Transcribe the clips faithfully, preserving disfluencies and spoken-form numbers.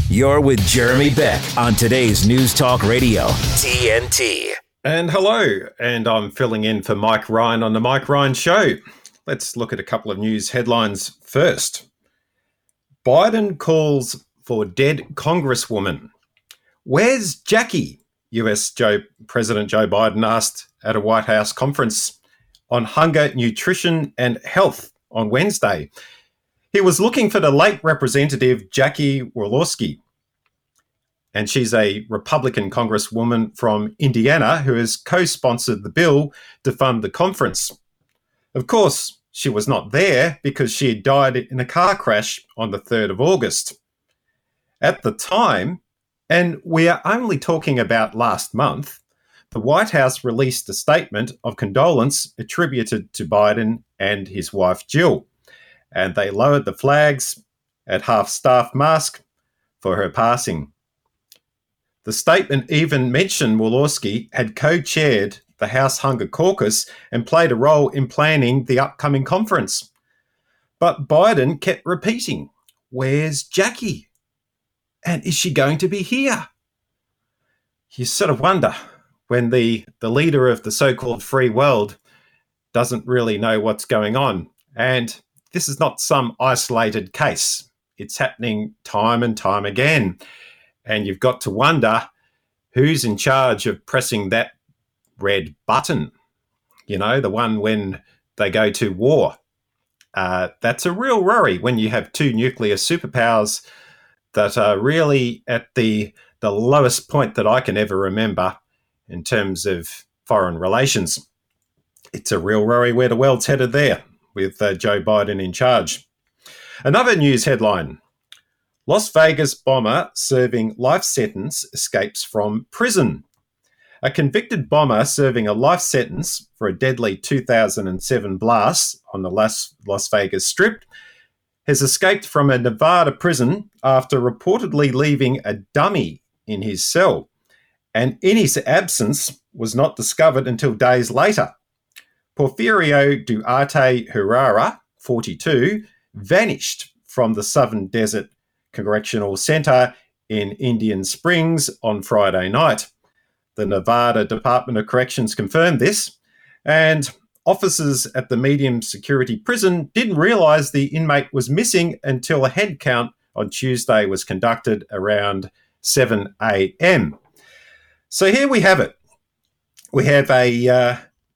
You're with Jeremy Beck on today's News Talk Radio, T N T. And hello, and I'm filling in for Mike Ryan on the Mike Ryan Show. Let's look at a couple of news headlines first. Biden calls for dead Congresswoman. Where's Jackie? U S Joe, President Joe Biden asked at a White House conference on hunger, nutrition, and health on Wednesday. He was looking for the late Representative Jackie Walorski, and she's a Republican Congresswoman from Indiana who has co-sponsored the bill to fund the conference. Of course, she was not there because she had died in a car crash on the third of August. At the time, and we are only talking about last month, the White House released a statement of condolence attributed to Biden and his wife Jill, and they lowered the flags at half-staff mast for her passing. The statement even mentioned Walorski had co-chaired the House Hunger Caucus and played a role in planning the upcoming conference. But Biden kept repeating, "Where's Jackie? And is she going to be here?" You sort of wonder when the, the leader of the so-called free world doesn't really know what's going on. And this is not some isolated case. It's happening time and time again. And you've got to wonder who's in charge of pressing that red button, you know, the one when they go to war. Uh, that's a real worry when you have two nuclear superpowers that are really at the, the lowest point that I can ever remember in terms of foreign relations. It's a real worry where the world's headed there with uh, Joe Biden in charge. Another news headline. Las Vegas bomber serving life sentence escapes from prison. A convicted bomber serving a life sentence for a deadly two thousand seven blast on the Las, Las Vegas Strip has escaped from a Nevada prison after reportedly leaving a dummy in his cell, and in his absence was not discovered until days later. Porfirio Duarte Herrera, forty-two, vanished from the Southern Desert Correctional Center in Indian Springs on Friday night. The Nevada Department of Corrections confirmed this, and officers at the medium security prison didn't realize the inmate was missing until a head count on Tuesday was conducted around seven a.m. So here we have it. We have a, uh,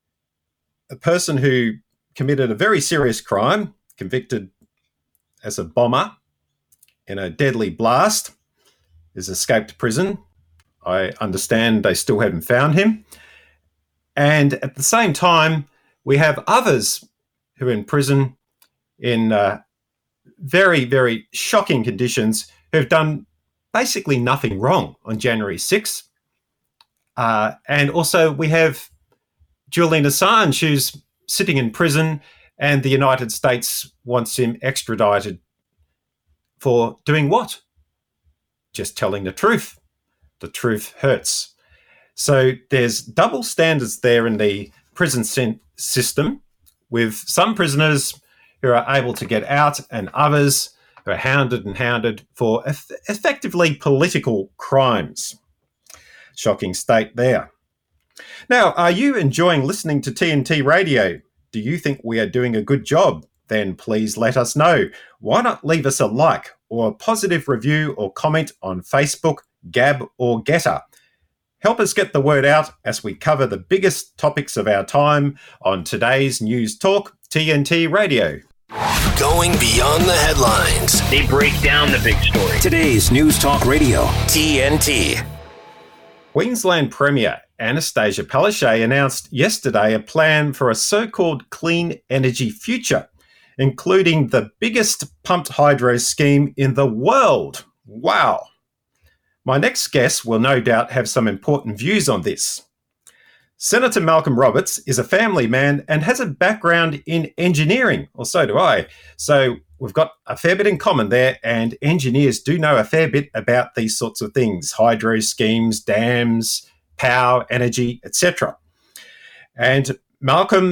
a person who committed a very serious crime, convicted as a bomber in a deadly blast, has escaped prison. I understand they still haven't found him. And at the same time, we have others who are in prison in uh, very, very shocking conditions who have done basically nothing wrong on January sixth. Uh, and also we have Julian Assange, who's sitting in prison, and the United States wants him extradited for doing what? Just telling the truth. The truth hurts. So there's double standards there in the prison system, with some prisoners who are able to get out and others who are hounded and hounded for eff- effectively political crimes. Shocking state there. Now, are you enjoying listening to T N T Radio? Do you think we are doing a good job? Then please let us know. Why not leave us a like or a positive review or comment on Facebook, Gab, or Getter? Help us get the word out as we cover the biggest topics of our time on today's News Talk T N T Radio. Going beyond the headlines. They break down the big story. Today's News Talk Radio, T N T. Queensland Premier Anastasia Palaszczuk announced yesterday a plan for a so-called clean energy future, including the biggest pumped hydro scheme in the world. Wow. My next guest will no doubt have some important views on this. Senator Malcolm Roberts is a family man and has a background in engineering, or so do I. So we've got a fair bit in common there, and engineers do know a fair bit about these sorts of things, hydro schemes, dams, power, energy, et cetera. And Malcolm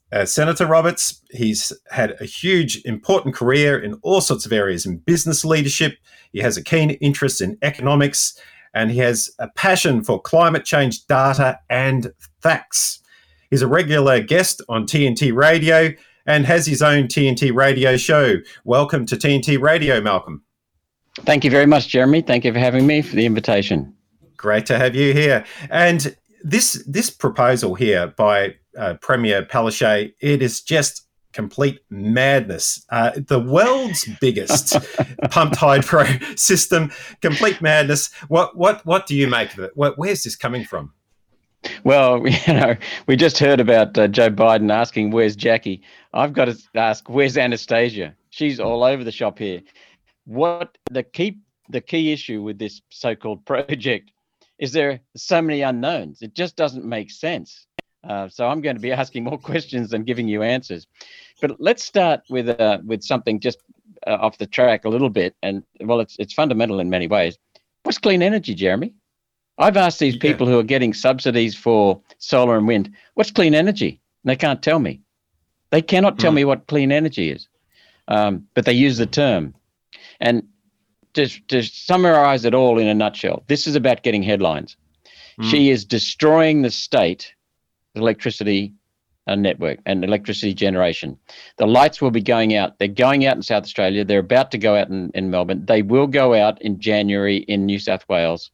uh, Senator Roberts. He's had a huge, important career in all sorts of areas in business leadership. He has a keen interest in economics, and he has a passion for climate change data and facts. He's a regular guest on T N T Radio and has his own T N T Radio show. Welcome to T N T Radio, Malcolm. Thank you very much, Jeremy. Thank you for having me, for the invitation. Great to have you here. And this this proposal here by uh, Premier Palaszczuk, it is just complete madness. Uh, the world's biggest pumped hydro system, complete madness. What what what do you make of it? What, where's this coming from? Well, you know, we just heard about uh, Joe Biden asking, where's Jackie? I've got to ask, where's Anastasia? She's all over the shop here. What the key the key issue with this so-called project is there are so many unknowns. It just doesn't make sense. Uh, so I'm going to be asking more questions than giving you answers. But let's start with uh, with something just uh, off the track a little bit. And well, it's it's fundamental in many ways. What's clean energy, Jeremy? I've asked these people who are getting subsidies for solar and wind, what's clean energy? And they can't tell me. They cannot tell mm. me what clean energy is, um, but they use the term. And to, to summarize it all in a nutshell, this is about getting headlines. Mm. She is destroying the state electricity uh, network and electricity generation. The lights will be going out. They're going out in South Australia. They're about to go out in, in Melbourne. They will go out in January in New South Wales.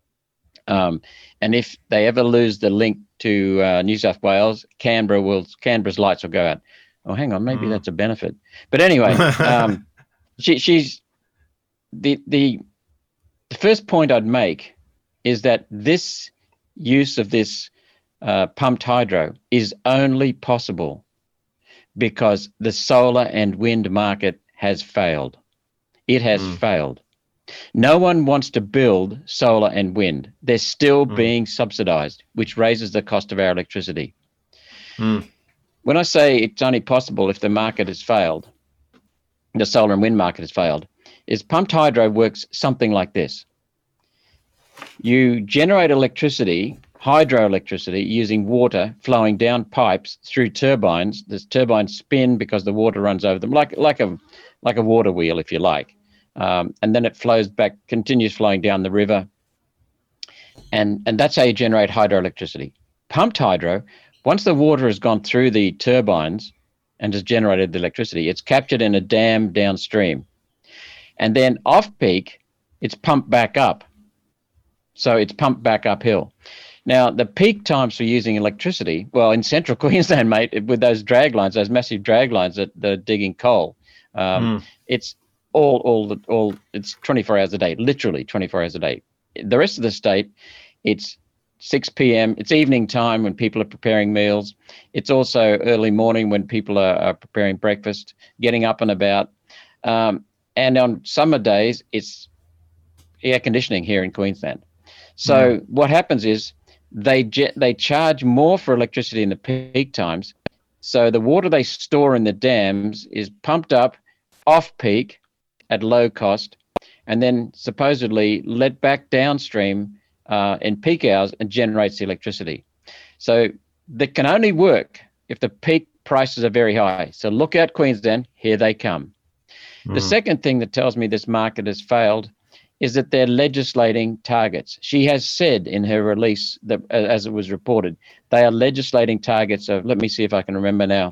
Um, and if they ever lose the link to uh, New South Wales, Canberra will Canberra's lights will go out. Oh, hang on, maybe mm. that's a benefit. But anyway, um, she, she's the the the first point I'd make is that this use of this uh, pumped hydro is only possible because the solar and wind market has failed. It has mm. failed. No one wants to build solar and wind. They're still mm. being subsidized, which raises the cost of our electricity. Mm. When I say it's only possible if the market has failed, the solar and wind market has failed, is pumped hydro works something like this. You generate electricity, hydroelectricity, using water flowing down pipes through turbines. The turbines spin because the water runs over them, like, like, a, like a water wheel, if you like. Um, and then it flows back, continues flowing down the river. And, and that's how you generate hydroelectricity. Pumped hydro, once the water has gone through the turbines and has generated the electricity, it's captured in a dam downstream. And then off-peak, it's pumped back up. So it's pumped back uphill. Now, the peak times for using electricity, well, in central Queensland, mate, with those drag lines, those massive drag lines that, that are digging coal, um, mm. it's all, all, all, it's twenty-four hours a day, literally twenty-four hours a day. The rest of the state, it's six p.m. It's evening time when people are preparing meals. It's also early morning when people are, are preparing breakfast, getting up and about. Um, and on summer days, it's air conditioning here in Queensland. So mm. what happens is they jet, they charge more for electricity in the peak times. So the water they store in the dams is pumped up off peak at low cost, and then supposedly let back downstream uh, in peak hours and generates the electricity. So that can only work if the peak prices are very high. So look out, Queensland, here they come. Mm. The second thing that tells me this market has failed is that they're legislating targets. She has said in her release, that, as it was reported, they are legislating targets of, let me see if I can remember now,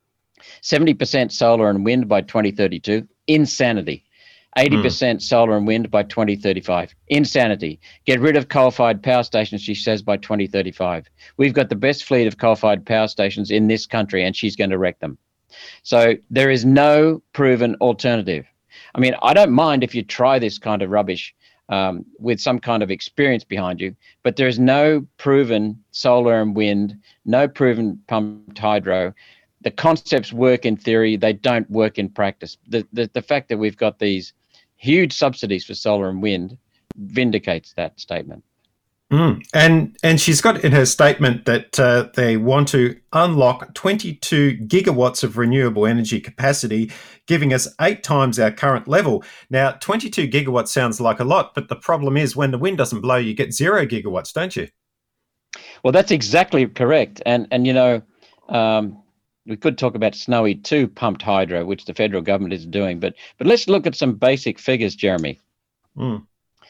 seventy percent solar and wind by twenty thirty-two. Insanity. eighty percent mm. solar and wind by twenty thirty-five. Insanity. Get rid of coal-fired power stations, she says, by twenty thirty-five. We've got the best fleet of coal-fired power stations in this country, and she's going to wreck them. So there is no proven alternative. I mean, I don't mind if you try this kind of rubbish um, with some kind of experience behind you, but there is no proven solar and wind, no proven pumped hydro. The concepts work in theory, they don't work in practice. The, the, the fact that we've got these huge subsidies for solar and wind vindicates that statement. Mm. And and she's got in her statement that uh, they want to unlock twenty-two gigawatts of renewable energy capacity, giving us eight times our current level. Now, twenty-two gigawatts sounds like a lot, but the problem is when the wind doesn't blow, you get zero gigawatts, don't you? Well, that's exactly correct. And, and you know, um, we could talk about Snowy two pumped hydro, which the federal government is doing. But but let's look at some basic figures, Jeremy. Mm.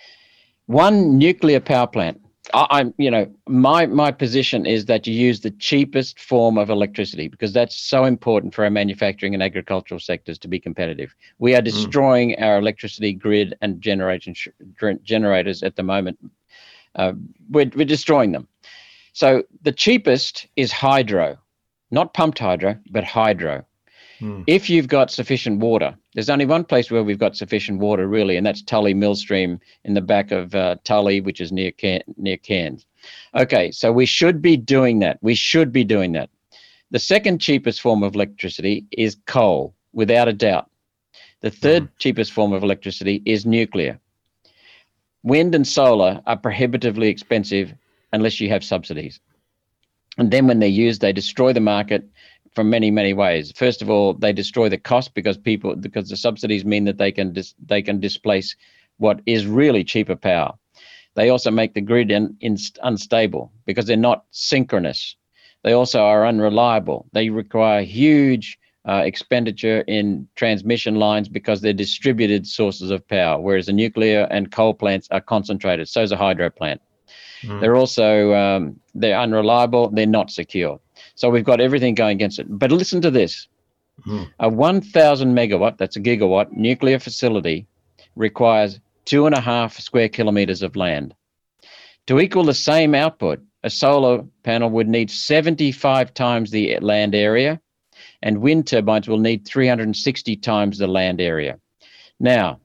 One nuclear power plant. I, I'm, you know, my my position is that you use the cheapest form of electricity because that's so important for our manufacturing and agricultural sectors to be competitive. We are destroying mm. our electricity grid and generation generators at the moment. Uh, we're we're destroying them. So the cheapest is hydro, not pumped hydro, but hydro. Mm. If you've got sufficient water, there's only one place where we've got sufficient water really, and that's Tully Millstream in the back of uh, Tully, which is near Cairns, near Cairns. Okay, so we should be doing that. We should be doing that. The second cheapest form of electricity is coal, without a doubt. The third mm. cheapest form of electricity is nuclear. Wind and solar are prohibitively expensive unless you have subsidies. And then when they're used, they destroy the market from many, many ways. First of all, they destroy the cost because people, because the subsidies mean that they can dis, they can displace what is really cheaper power. They also make the grid in, in, unstable because they're not synchronous. They also are unreliable. They require huge uh, expenditure in transmission lines because they're distributed sources of power, whereas the nuclear and coal plants are concentrated. So is a hydro plant. Mm. They're also, um, they're unreliable, they're not secure. So we've got everything going against it. But listen to this. Mm. A one thousand megawatt, that's a gigawatt, nuclear facility requires two and a half square kilometers of land. To equal the same output, a solar panel would need seventy-five times the land area, and wind turbines will need three hundred sixty times the land area. Now,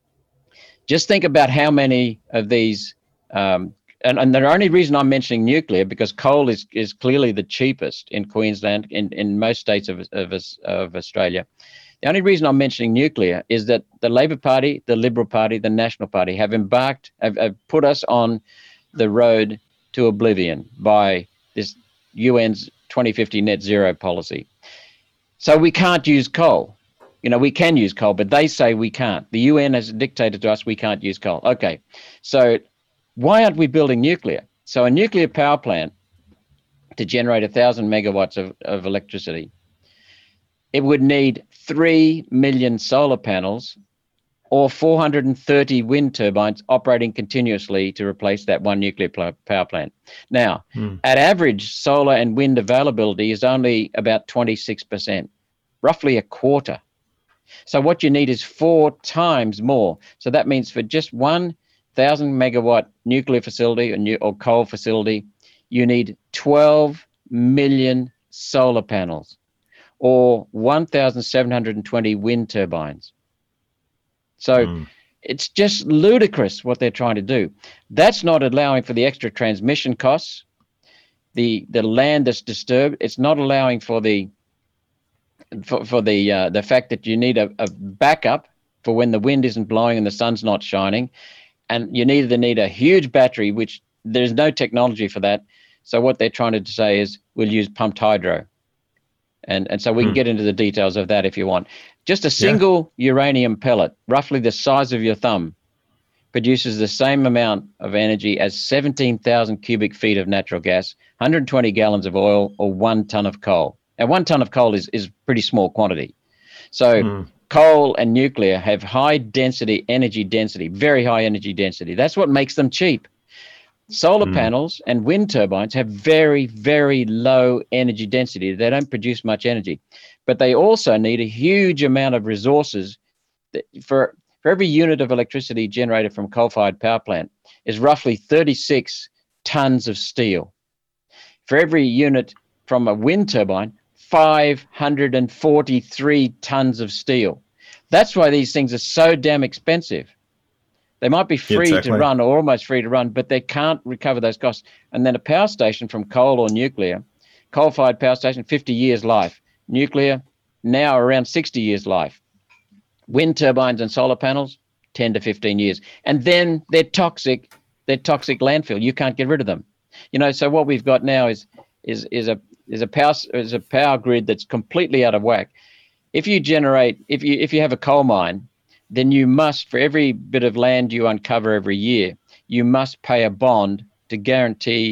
just think about how many of these um, And, and the only reason I'm mentioning nuclear, because coal is, is clearly the cheapest in Queensland, in, in most states of, of, of Australia. The only reason I'm mentioning nuclear is that the Labor Party, the Liberal Party, the National Party have embarked, have, have put us on the road to oblivion by this U N's twenty fifty net zero policy. So we can't use coal. You know, we can use coal, but they say we can't. The U N has dictated to us we can't use coal. Okay, so why aren't we building nuclear? So a nuclear power plant to generate one thousand megawatts of, of electricity, it would need three million solar panels or four hundred thirty wind turbines operating continuously to replace that one nuclear power plant. Now, mm. at average, solar and wind availability is only about twenty-six percent, roughly a quarter. So what you need is four times more. So that means for just one thousand megawatt nuclear facility or, new, or coal facility, you need twelve million solar panels or one thousand seven hundred twenty wind turbines. So mm. it's just ludicrous what they're trying to do. That's not allowing for the extra transmission costs, the the land that's disturbed. It's not allowing for the for, for the uh, the fact that you need a, a backup for when the wind isn't blowing and the sun's not shining. And you either need a huge battery, which there's no technology for that. So what they're trying to say is we'll use pumped hydro. And and so we hmm. can get into the details of that if you want. Just a single yeah. uranium pellet, roughly the size of your thumb, produces the same amount of energy as seventeen thousand cubic feet of natural gas, one hundred twenty gallons of oil, or one ton of coal. Now, one ton of coal is, is a pretty small quantity. So hmm. coal and nuclear have high density, energy density, very high energy density. That's what makes them cheap. Solar mm. panels and wind turbines have very, very low energy density. They don't produce much energy, but they also need a huge amount of resources. That for, for every unit of electricity generated from coal-fired power plant is roughly thirty-six tons of steel. For every unit from a wind turbine, five hundred forty-three tons of steel. That's why these things are so damn expensive. They might be free exactly. to run or almost free to run, but they can't recover those costs. And then a power station from coal or nuclear, coal-fired power station, fifty years life. Nuclear, now around sixty years life. Wind turbines and solar panels, ten to fifteen years. And then they're toxic. They're toxic landfill. You can't get rid of them. You know, so what we've got now is is is a is a power is a power grid that's completely out of whack. If you generate, if you if you have a coal mine, then you must, for every bit of land you uncover every year, you must pay a bond to guarantee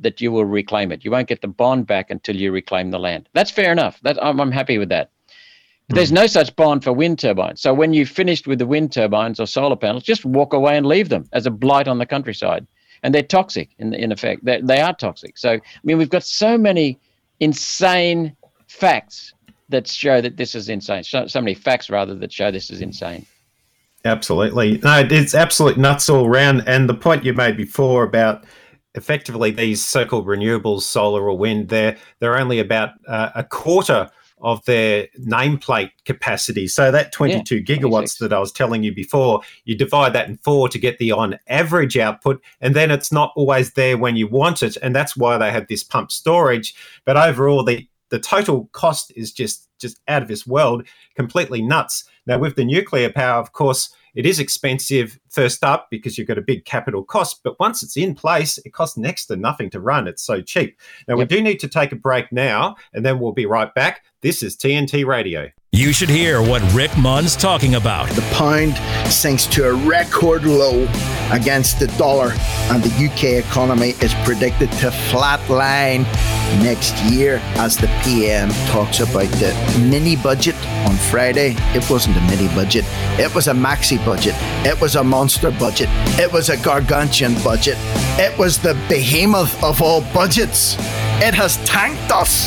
that you will reclaim it. You won't get the bond back until you reclaim the land. That's fair enough. That I'm, I'm happy with that. But there's no such bond for wind turbines. So when you've finished with the wind turbines or solar panels, just walk away and leave them as a blight on the countryside. And they're toxic in, in effect. They, they are toxic. So, I mean, we've got so many insane facts that show that this is insane. So, so many facts, rather, that show this is insane. Absolutely. No, it's absolute nuts all round. And the point you made before about effectively these so-called renewables, solar or wind, they're, they're only about uh, a quarter of their nameplate capacity. So that twenty-two yeah, gigawatts twenty-six that I was telling you before, you divide that in four to get the on average output, and then it's not always there when you want it. And that's why they have this pump storage. But overall, the, the total cost is just, just out of this world, completely nuts. Now, with the nuclear power, of course, it is expensive first up because you've got a big capital cost, but once it's in place, it costs next to nothing to run. It's so cheap. Now, yep. we do need to take a break now, and then we'll be right back. This is T N T Radio. You should hear what Rick Munn's talking about. The pound sinks to a record low against the dollar, and the U K economy is predicted to flatline next year as the P M talks about the mini budget on Friday. It wasn't a mini budget. It was a maxi budget. It was a monster budget. It was a gargantuan budget. It was the behemoth of all budgets. It has tanked us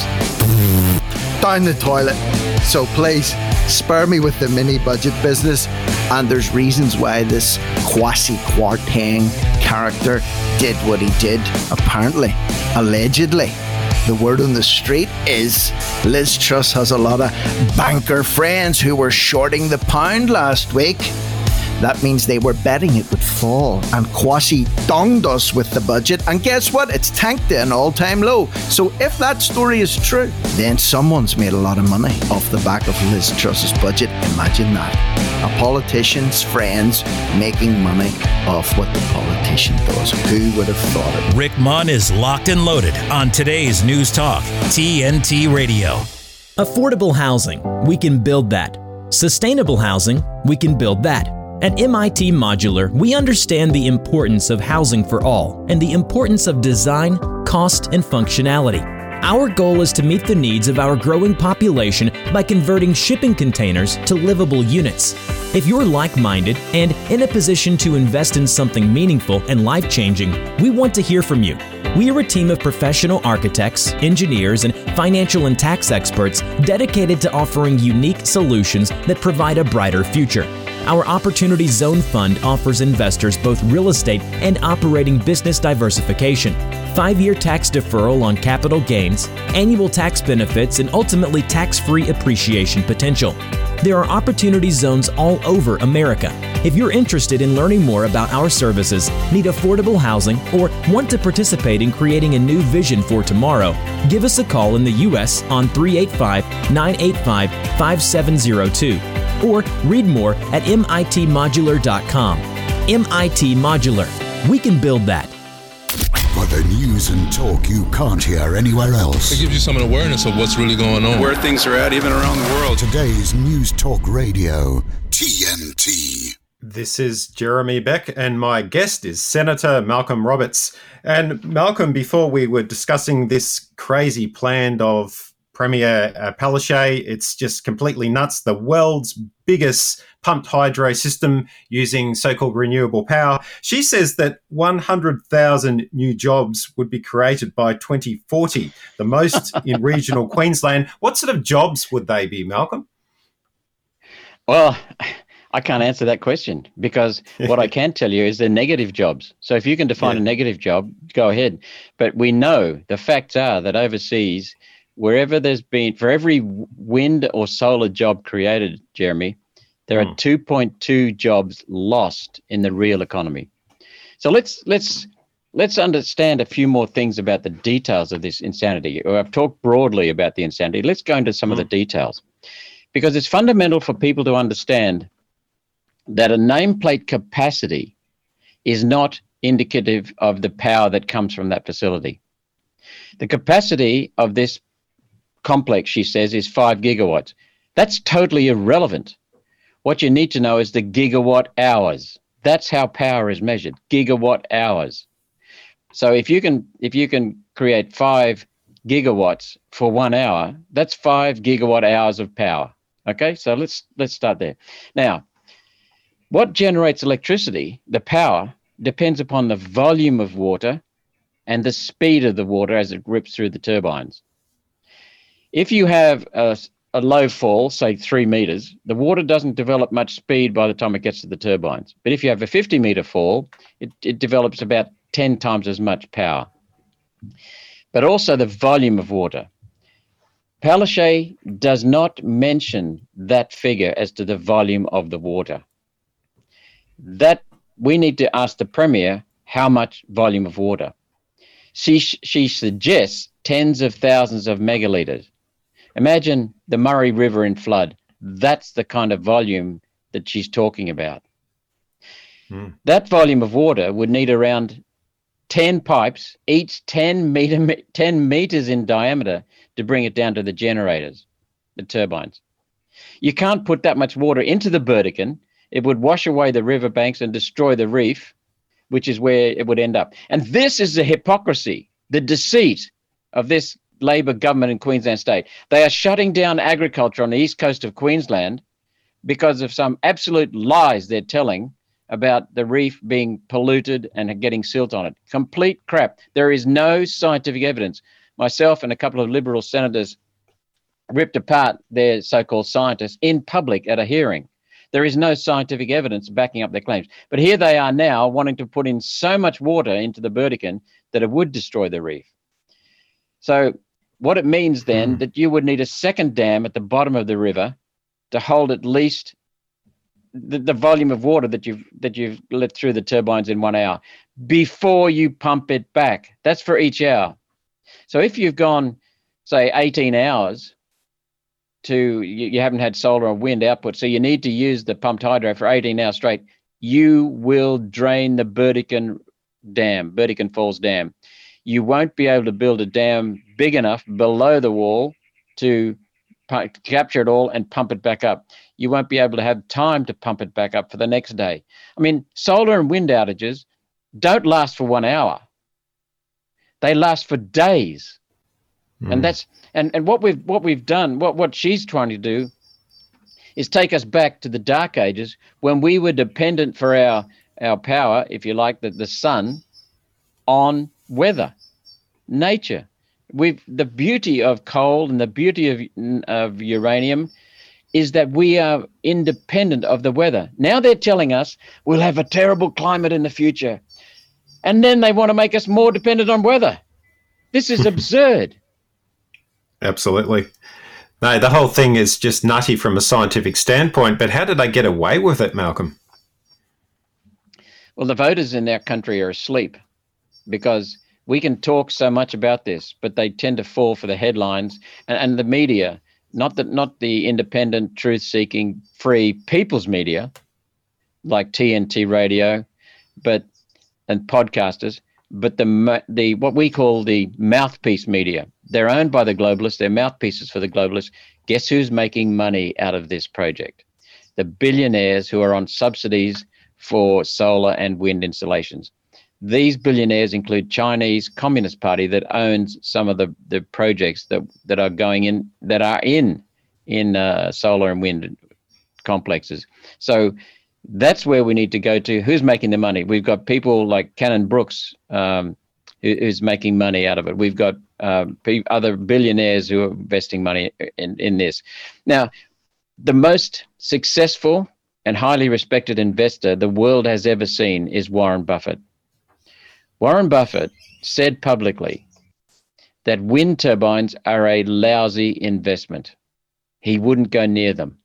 down the toilet. So please spare me with the mini budget business. And there's reasons why this Kwasi Kwarteng character did what he did, apparently, allegedly. The word on the street is Liz Truss has a lot of banker friends who were shorting the pound last week. That means they were betting it would fall, and Kwasi donged us with the budget, and guess what? It's tanked to an all-time low. So if that story is true, then someone's made a lot of money off the back of Liz Truss's budget. Imagine that. A politician's friends making money off what the politician does. Who would have thought it? Rick Munn is locked and loaded on today's News Talk, T N T Radio. Affordable housing, we can build that. Sustainable housing, we can build that. At M I T Modular, we understand the importance of housing for all and the importance of design, cost, and functionality. Our goal is to meet the needs of our growing population by converting shipping containers to livable units. If you're like-minded and in a position to invest in something meaningful and life-changing, we want to hear from you. We are a team of professional architects, engineers, and financial and tax experts dedicated to offering unique solutions that provide a brighter future. Our Opportunity Zone Fund offers investors both real estate and operating business diversification, five-year tax deferral on capital gains, annual tax benefits, and ultimately tax-free appreciation potential. There are opportunity zones all over America. If you're interested in learning more about our services, need affordable housing, or want to participate in creating a new vision for tomorrow, give us a call in the U S on three eight five, nine eight five, five seven zero two. Or read more at M I T modular dot com. M I T Modular. We can build that. For the news and talk you can't hear anywhere else. It gives you some awareness of what's really going on. Where things are at, even around the world. Today's News Talk Radio, T N T. This is Jeremy Beck, and my guest is Senator Malcolm Roberts. And Malcolm, before we were discussing this crazy plan of Premier uh, Palaszczuk, it's just completely nuts. The world's biggest pumped hydro system using so-called renewable power. She says that one hundred thousand new jobs would be created by twenty forty, the most in regional Queensland. What sort of jobs would they be, Malcolm? Well, I can't answer that question because what I can tell you is they're negative jobs. So if you can define yeah. a negative job, go ahead. But we know the facts are that overseas, wherever there's been, for every wind or solar job created, Jeremy, there mm. are two point two jobs lost in the real economy. So let's let's let's understand a few more things about the details of this insanity. I've talked broadly about the insanity. Let's go into some mm. of the details, because it's fundamental for people to understand that a nameplate capacity is not indicative of the power that comes from that facility. The capacity of this complex, she says, is five gigawatts. That's totally irrelevant. What you need to know is the gigawatt hours. That's how power is measured, gigawatt hours. So if you can if you can create five gigawatts for one hour, that's five gigawatt hours of power. Okay, so let's let's start there. Now, what generates electricity, the power, depends upon the volume of water and the speed of the water as it rips through the turbines. If you have a, a low fall, say three meters, the water doesn't develop much speed by the time it gets to the turbines. But if you have a fifty meter fall, it, it develops about ten times as much power. But also the volume of water. Palaszczuk does not mention that figure as to the volume of the water. That we need to ask the Premier how much volume of water. She, she suggests tens of thousands of megalitres. Imagine the Murray River in flood. That's the kind of volume that she's talking about. Mm. That volume of water would need around ten pipes, each ten meter, ten meters in diameter, to bring it down to the generators, the turbines. You can't put that much water into the Burdekin. It would wash away the riverbanks and destroy the reef, which is where it would end up. And this is the hypocrisy, the deceit of this Labor government in Queensland State. They are shutting down agriculture on the east coast of Queensland because of some absolute lies they're telling about the reef being polluted and getting silt on it. Complete crap. There is no scientific evidence. Myself and a couple of Liberal senators ripped apart their so-called scientists in public at a hearing. There is no scientific evidence backing up their claims. But here they are now wanting to put in so much water into the Burdekin that it would destroy the reef. So what it means then, mm. that you would need a second dam at the bottom of the river to hold at least the, the volume of water that you've that you've let through the turbines in one hour before you pump it back. That's for each hour. So if you've gone, say, eighteen hours to, you, you haven't had solar or wind output, so you need to use the pumped hydro for eighteen hours straight, you will drain the Burdekin Dam, Burdekin Falls Dam. You won't be able to build a dam big enough below the wall to pu- capture it all and pump it back up. You won't be able to have time to pump it back up for the next day. I mean, solar and wind outages don't last for one hour. They last for days. Mm. And that's and, and what we've what we've done, what, what she's trying to do is take us back to the dark ages when we were dependent for our, our power, if you like, the, the sun, on weather, nature. We've the beauty of coal and the beauty of of uranium is that we are independent of the weather. Now they're telling us we'll have a terrible climate in the future, and then they want to make us more dependent on weather. This is absurd. Absolutely. No, the whole thing is just nutty from a scientific standpoint, but how did they get away with it, Malcolm? Well, the voters in our country are asleep, because we can talk so much about this, but they tend to fall for the headlines and, and the media, not the, not the independent, truth-seeking, free people's media like T N T radio, but and podcasters, but the the what we call the mouthpiece media. They're owned by the globalists. They're mouthpieces for the globalists. Guess who's making money out of this project? The billionaires who are on subsidies for solar and wind installations. These billionaires include Chinese Communist Party that owns some of the, the projects that, that are going in, that are in, in uh, solar and wind complexes. So that's where we need to go to. Who's making the money? We've got people like Cannon Brooks, um, who, who's making money out of it. We've got uh, other billionaires who are investing money in, in this. Now, the most successful and highly respected investor the world has ever seen is Warren Buffett. Warren Buffett said publicly that wind turbines are a lousy investment. He wouldn't go near them.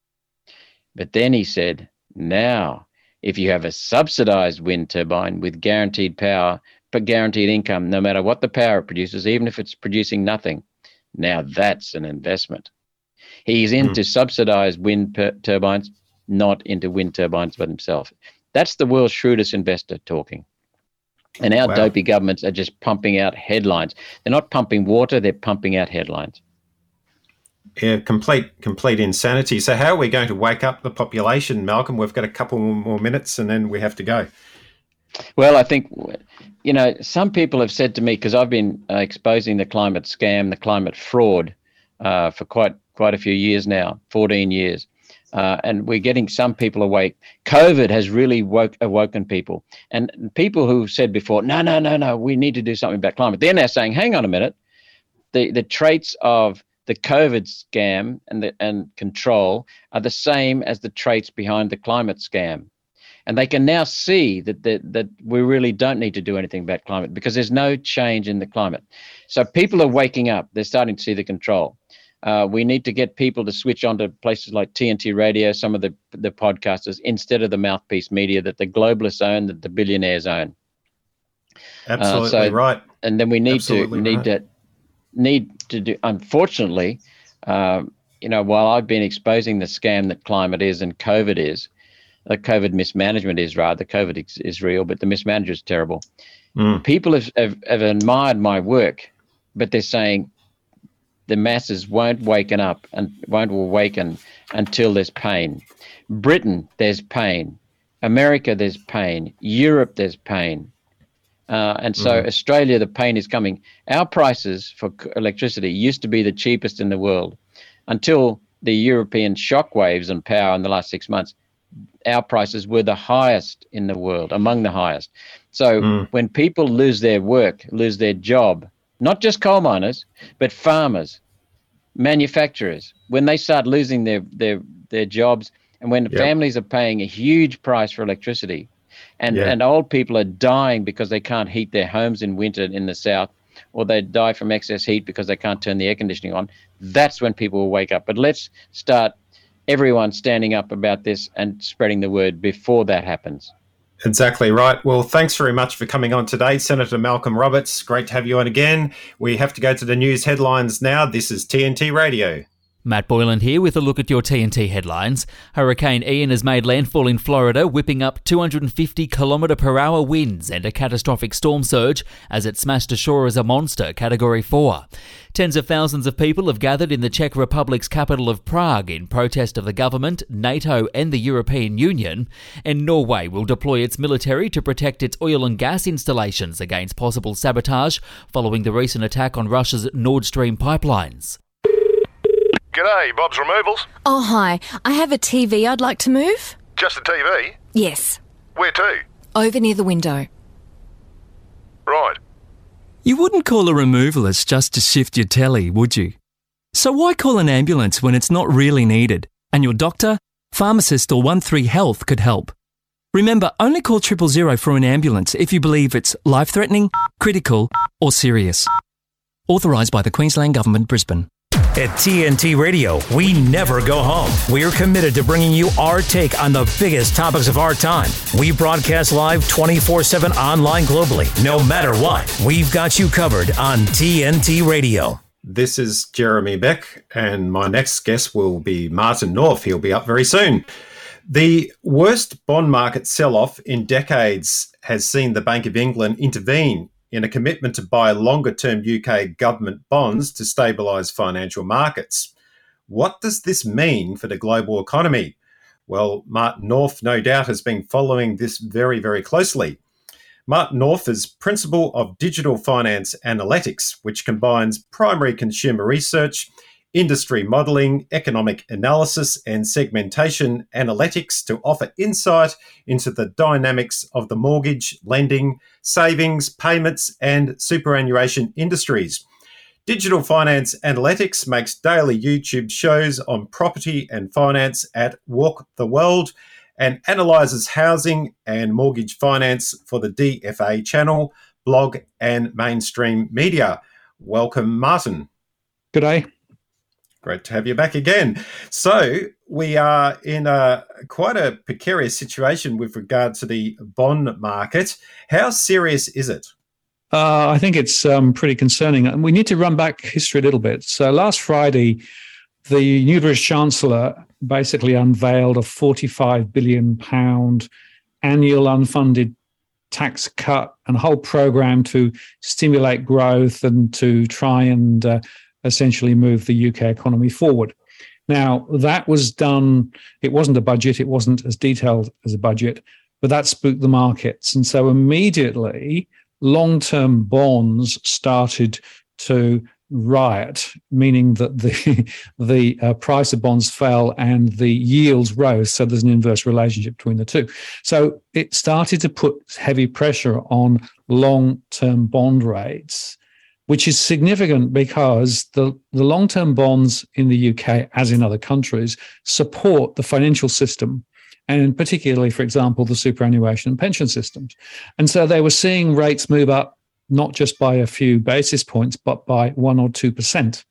But then he said, now, if you have a subsidized wind turbine with guaranteed power, but guaranteed income, no matter what the power it produces, even if it's producing nothing, now that's an investment. He's into mm. subsidized wind per- turbines, not into wind turbines but himself. That's the world's shrewdest investor talking. And our wow. dopey governments are just pumping out headlines. They're not pumping water, they're pumping out headlines. Yeah, complete complete insanity. So how are we going to wake up the population, Malcolm? We've got a couple more minutes and then we have to go. Well, I think, you know, some people have said to me, because I've been uh, exposing the climate scam, the climate fraud uh, for quite quite a few years now, fourteen years. Uh, and we're getting some people awake. COVID has really woke, awoken people. And people who said before, no, no, no, no, we need to do something about climate. They're now saying, hang on a minute. The the traits of the COVID scam and the, and control are the same as the traits behind the climate scam. And they can now see that, that, that we really don't need to do anything about climate because there's no change in the climate. So people are waking up. They're starting to see the control. Uh, we need to get people to switch on to places like T N T Radio, some of the, the podcasters, instead of the mouthpiece media that the globalists own, that the billionaires own. Absolutely uh, so, right. And then we need Absolutely to need right. to need to do. Unfortunately, uh, you know, while I've been exposing the scam that climate is and COVID is, the COVID mismanagement is rather. COVID is, is real, but the mismanagement is terrible. Mm. People have, have have admired my work, but they're saying the masses won't waken up and won't awaken until there's pain. Britain, there's pain. America, there's pain. Europe, there's pain. Uh, and so mm. Australia, the pain is coming. Our prices for electricity used to be the cheapest in the world until the European shockwaves and power in the last six months. Our prices were the highest in the world, among the highest. So mm. when people lose their work, lose their job, not just coal miners, but farmers, manufacturers, when they start losing their their, their jobs and when yep. families are paying a huge price for electricity and, yeah. and old people are dying because they can't heat their homes in winter in the south, or they die from excess heat because they can't turn the air conditioning on, that's when people will wake up. But let's start everyone standing up about this and spreading the word before that happens. Exactly right. Well, thanks very much for coming on today, Senator Malcolm Roberts. Great to have you on again. We have to go to the news headlines now. This is T N T Radio. Matt Boylan here with a look at your T N T headlines. Hurricane Ian has made landfall in Florida, whipping up two hundred fifty kilometre per hour winds and a catastrophic storm surge as it smashed ashore as a monster, Category four. Tens of thousands of people have gathered in the Czech Republic's capital of Prague in protest of the government, NATO and the European Union. And Norway will deploy its military to protect its oil and gas installations against possible sabotage following the recent attack on Russia's Nord Stream pipelines. G'day, Bob's Removals. Oh, hi. I have a T V I'd like to move. Just a T V? Yes. Where to? Over near the window. Right. You wouldn't call a removalist just to shift your telly, would you? So why call an ambulance when it's not really needed? And your doctor, pharmacist or one three Health could help. Remember, only call triple zero for an ambulance if you believe it's life-threatening, critical or serious. Authorised by the Queensland Government, Brisbane. At T N T Radio, we never go home. We're committed to bringing you our take on the biggest topics of our time. We broadcast live twenty-four seven online globally. No matter what, we've got you covered on T N T Radio. This is Jeremy Beck, and my next guest will be Martin North. He'll be up very soon. The worst bond market sell-off in decades has seen the Bank of England intervene in a commitment to buy longer-term U K government bonds to stabilise financial markets. What does this mean for the global economy? Well, Martin North, no doubt, has been following this very, very closely. Martin North is Principal of Digital Finance Analytics, which combines primary consumer research, industry modelling, economic analysis and segmentation analytics to offer insight into the dynamics of the mortgage, lending, savings, payments and superannuation industries. Digital Finance Analytics makes daily YouTube shows on property and finance at Walk the World and analyses housing and mortgage finance for the D F A channel, blog and mainstream media. Welcome, Martin. Good day. Great to have you back again. So we are in a quite a precarious situation with regard to the bond market. How serious is it? Uh, I think it's um, pretty concerning. And we need to run back history a little bit. So last Friday, the new British Chancellor basically unveiled a forty-five billion pounds annual unfunded tax cut and a whole program to stimulate growth and to try and uh, essentially move the U K economy forward. Now, that was done, it wasn't a budget, it wasn't as detailed as a budget, but that spooked the markets. And so immediately, long-term bonds started to riot, meaning that the the uh, price of bonds fell and the yields rose. So there's an inverse relationship between the two. So it started to put heavy pressure on long-term bond rates, which is significant because the, the long-term bonds in the U K, as in other countries, support the financial system, and particularly, for example, the superannuation and pension systems. And so they were seeing rates move up not just by a few basis points, but by one or two percent.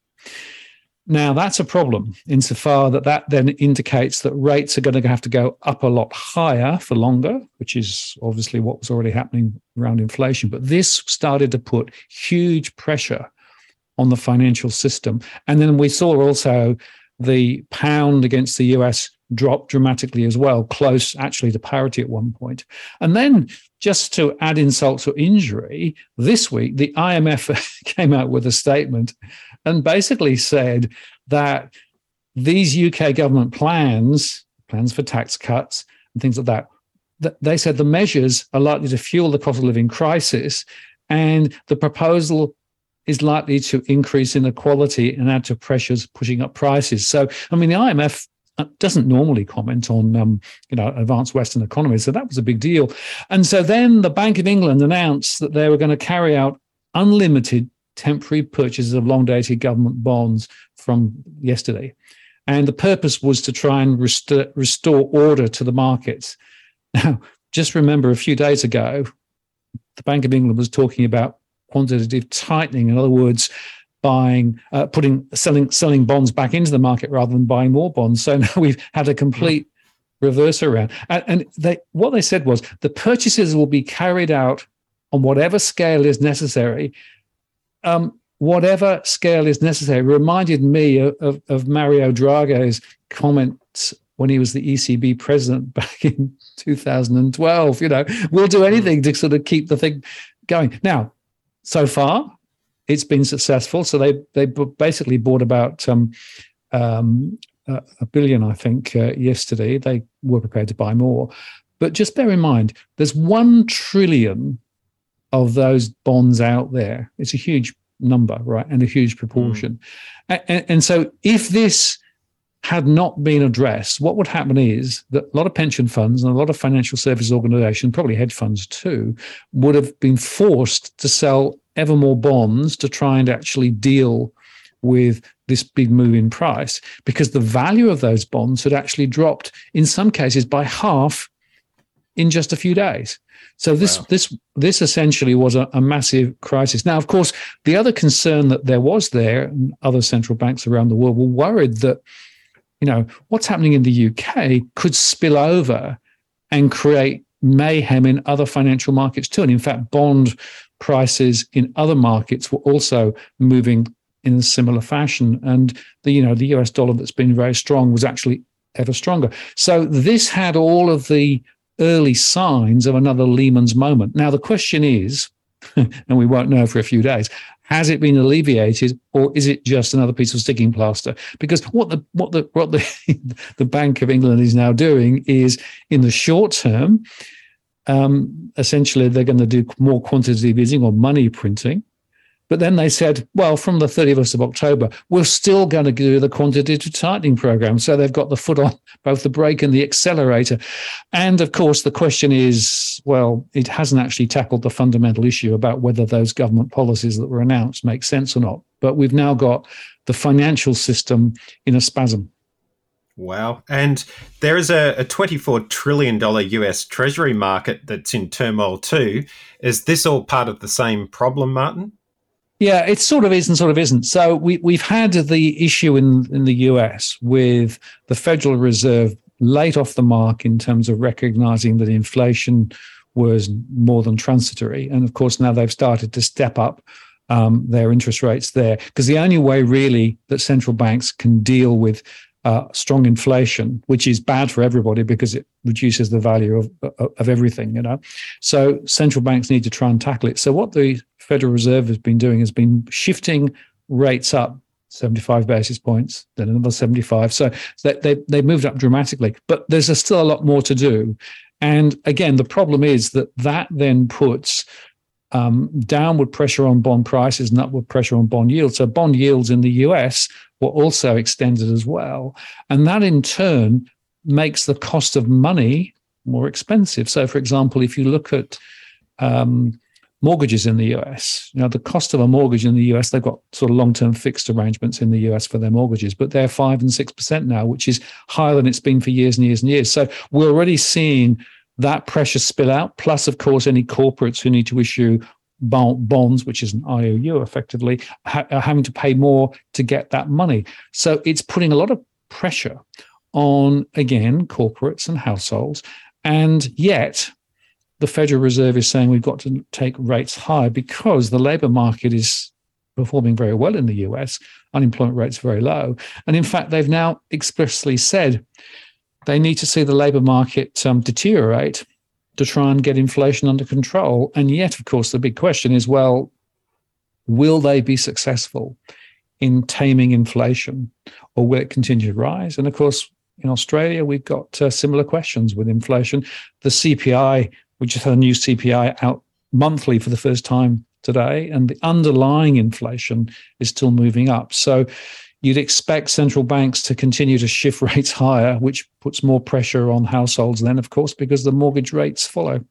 Now, that's a problem insofar that that then indicates that rates are going to have to go up a lot higher for longer, which is obviously what was already happening around inflation. But this started to put huge pressure on the financial system. And then we saw also the pound against the U S drop dramatically as well, close actually to parity at one point. And then just to add insult to injury, this week, the I M F came out with a statement and basically said that these U K government plans, plans for tax cuts and things like that, that they said the measures are likely to fuel the cost of living crisis, and the proposal is likely to increase inequality and add to pressures pushing up prices. So, I mean, the I M F doesn't normally comment on, um, you know, advanced Western economies. So that was a big deal. And so then the Bank of England announced that they were going to carry out unlimited temporary purchases of long-dated government bonds from yesterday. And the purpose was to try and restore, restore order to the markets. Now, just remember a few days ago, the Bank of England was talking about quantitative tightening. In other words, buying, uh, putting, selling, selling bonds back into the market rather than buying more bonds. So now we've had a complete reverse around. And, and they, what they said was the purchases will be carried out on whatever scale is necessary. Um, whatever scale is necessary reminded me of, of, of Mario Draghi's comments when he was the E C B president back in two thousand twelve. You know, we'll do anything to sort of keep the thing going. Now, so far, it's been successful. So they they basically bought about um, um, a billion, I think, uh, yesterday. They were prepared to buy more. But just bear in mind, there's one trillion of those bonds out there. It's a huge number, right, and a huge proportion. Mm. And, and so if this had not been addressed, what would happen is that a lot of pension funds and a lot of financial services organizations, probably hedge funds too, would have been forced to sell ever more bonds to try and actually deal with this big move in price, because the value of those bonds had actually dropped in some cases by half in just a few days. So this wow. this this essentially was a, a massive crisis. Now, of course, the other concern that there was there, and other central banks around the world were worried that, you know, what's happening in the U K could spill over and create mayhem in other financial markets too. And in fact, bond prices in other markets were also moving in a similar fashion. And the, you know, the U S dollar that's been very strong was actually ever stronger. So this had all of the early signs of another Lehman's moment. Now, the question is, and we won't know for a few days, has it been alleviated, or is it just another piece of sticking plaster? Because what the what the what the the Bank of England is now doing is, in the short term, um, essentially they're going to do more quantitative easing or money printing. But then they said, well, from the thirty-first of October, we're still going to do the quantitative tightening program. So they've got the foot on both the brake and the accelerator. And of course, the question is, well, it hasn't actually tackled the fundamental issue about whether those government policies that were announced make sense or not. But we've now got the financial system in a spasm. Wow. And there is a, a twenty-four trillion dollars U S Treasury market that's in turmoil too. Is this all part of the same problem, Martin? Yeah, it sort of is and sort of isn't. So we, we've had the issue in, in the U S with the Federal Reserve late off the mark in terms of recognizing that inflation was more than transitory. And of course, now they've started to step up um, their interest rates there, because the only way really that central banks can deal with uh, strong inflation, which is bad for everybody because it reduces the value of, of, of everything, you know. So central banks need to try and tackle it. So what the Federal Reserve has been doing has been shifting rates up seventy-five basis points, then another seventy-five. So they, they, they've moved up dramatically, but there's a, still a lot more to do. And again, the problem is that that then puts um, downward pressure on bond prices and upward pressure on bond yields. So bond yields in the U S were also extended as well. And that in turn makes the cost of money more expensive. So, for example, if you look at um, mortgages in the U S, you know, the cost of a mortgage in the U S, they've got sort of long-term fixed arrangements in the U S for their mortgages, but they're five and six percent now, which is higher than it's been for years and years and years. So we're already seeing that pressure spill out, plus, of course, any corporates who need to issue bonds, which is an I O U effectively, ha- are having to pay more to get that money. So it's putting a lot of pressure on, again, corporates and households. And yet the Federal Reserve is saying we've got to take rates higher because the labor market is performing very well in the U S. Unemployment rate's very low. And in fact, they've now expressly said they need to see the labor market um, deteriorate to try and get inflation under control. And yet, of course, the big question is, well, will they be successful in taming inflation, or will it continue to rise? And of course, in Australia, we've got uh, similar questions with inflation. The C P I, we just had a new C P I out monthly for the first time today, and the underlying inflation is still moving up. So you'd expect central banks to continue to shift rates higher, which puts more pressure on households then, of course, because the mortgage rates follow.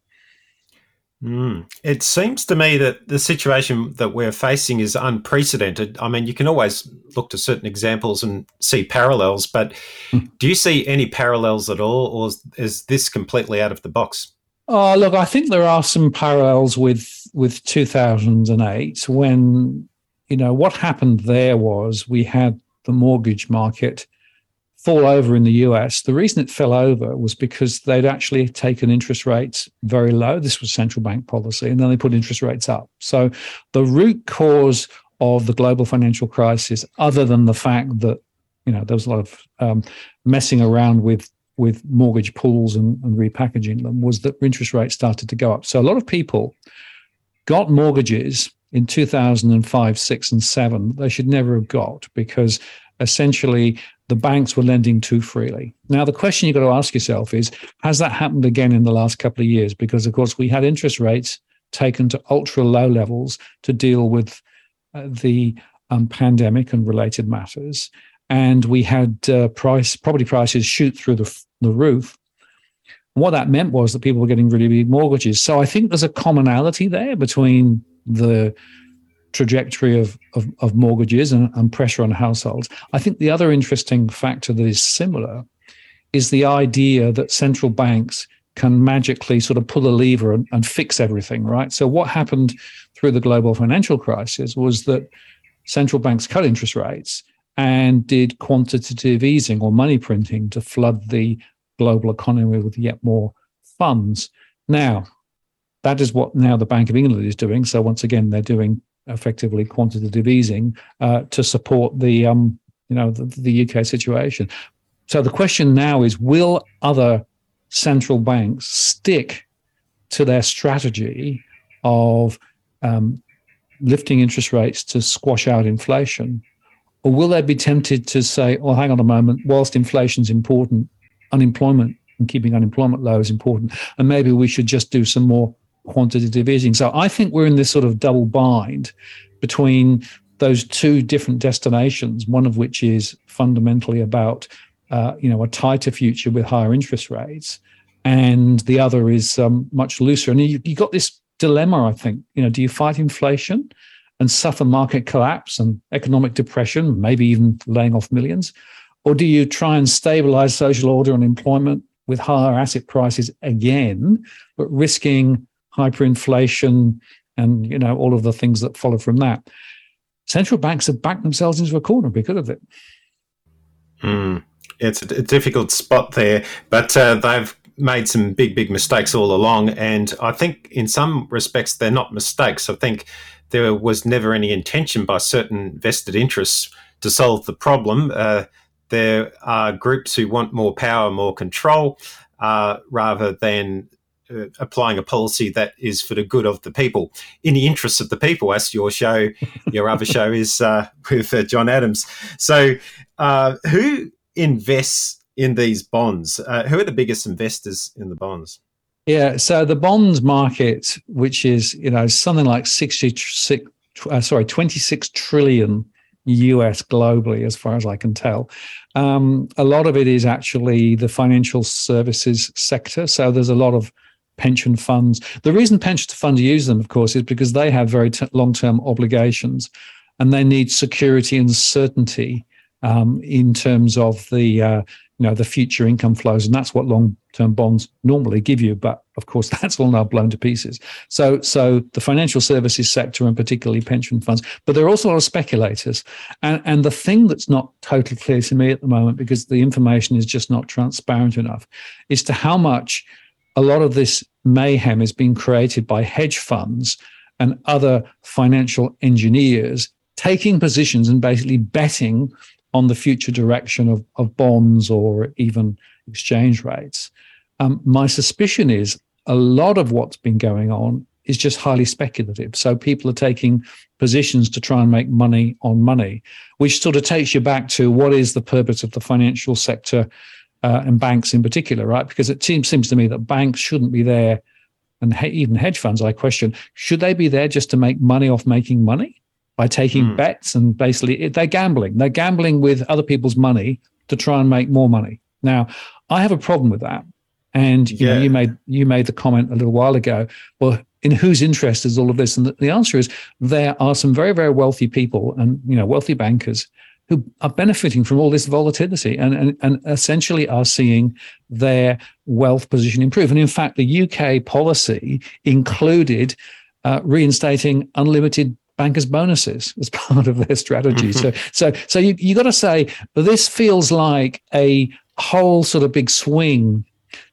Mm. It seems to me that the situation that we're facing is unprecedented. I mean, you can always look to certain examples and see parallels, but mm. do you see any parallels at all, or is, is this completely out of the box? Oh, look, I think there are some parallels with with two thousand eight when, you know, what happened there was we had the mortgage market fall over in the U S. The reason it fell over was because they'd actually taken interest rates very low. This was central bank policy, and then they put interest rates up. So the root cause of the global financial crisis, other than the fact that, you know, there was a lot of um, messing around with with mortgage pools and, and repackaging them, was that interest rates started to go up. So a lot of people got mortgages in two thousand five, six, and seven they should never have got, because essentially the banks were lending too freely. Now, the question you've got to ask yourself is, has that happened again in the last couple of years? Because, of course, we had interest rates taken to ultra low levels to deal with uh, the um, pandemic and related matters. And we had uh, price property prices shoot through the, the roof. And what that meant was that people were getting really big mortgages. So I think there's a commonality there between the trajectory of, of, of mortgages and, and pressure on households. I think the other interesting factor that is similar is the idea that central banks can magically sort of pull a lever and, and fix everything, right? So what happened through the global financial crisis was that central banks cut interest rates and did quantitative easing or money printing to flood the global economy with yet more funds. Now, that is what now the Bank of England is doing. So once again, they're doing effectively quantitative easing uh, to support the, um, you know, the, the U K situation. So the question now is, will other central banks stick to their strategy of um, lifting interest rates to squash out inflation? Or will they be tempted to say, oh, hang on a moment, whilst inflation's important, unemployment and keeping unemployment low is important, and maybe we should just do some more quantitative easing. So I think we're in this sort of double bind between those two different destinations, one of which is fundamentally about, uh, you know, a tighter future with higher interest rates, and the other is um, much looser. And you, you got this dilemma, I think, you know, do you fight inflation and suffer market collapse and economic depression, maybe even laying off millions? Or do you try and stabilize social order and employment with higher asset prices again, but risking hyperinflation and, you know, all of the things that follow from that? Central banks have backed themselves into a corner because of it. Mm. It's a difficult spot there, but uh, they've made some big, big mistakes all along. And I think in some respects, they're not mistakes. I think there was never any intention by certain vested interests to solve the problem. Uh, there are groups who want more power, more control, uh, rather than uh, applying a policy that is for the good of the people, in the interests of the people, as your show, your other show is uh, with uh, John Adams. So uh, who invests in these bonds? Uh, who are the biggest investors in the bonds? Yeah, so the bonds market, which is you know something like sixty-six, uh, sorry, twenty-six trillion U S globally, as far as I can tell. Um, a lot of it is actually the financial services sector. So there's a lot of pension funds. The reason pension funds use them, of course, is because they have very t- long-term obligations, and they need security and certainty um, in terms of the uh, you know the future income flows, and that's what long-term bonds normally give you. But of course, that's all now blown to pieces. So, so the financial services sector, and particularly pension funds, but there are also a lot of speculators. And and the thing that's not totally clear to me at the moment, because the information is just not transparent enough, is to how much a lot of this mayhem is being created by hedge funds and other financial engineers taking positions and basically betting on the future direction of, of bonds or even exchange rates. Um, my suspicion is a lot of what's been going on is just highly speculative. So people are taking positions to try and make money on money, which sort of takes you back to what is the purpose of the financial sector uh, and banks in particular, right? Because it seems, seems to me that banks shouldn't be there, and he, even hedge funds, I question, should they be there just to make money off making money? By taking mm. bets, and basically they're gambling. They're gambling with other people's money to try and make more money. Now, I have a problem with that. And you yeah. know, you made you made the comment a little while ago, well, in whose interest is all of this? And the, the answer is there are some very, very wealthy people and you know wealthy bankers who are benefiting from all this volatility and, and, and essentially are seeing their wealth position improve. And in fact, the U K policy included uh, reinstating unlimited bankers' bonuses as part of their strategy. so, so, so you you got to say this feels like a whole sort of big swing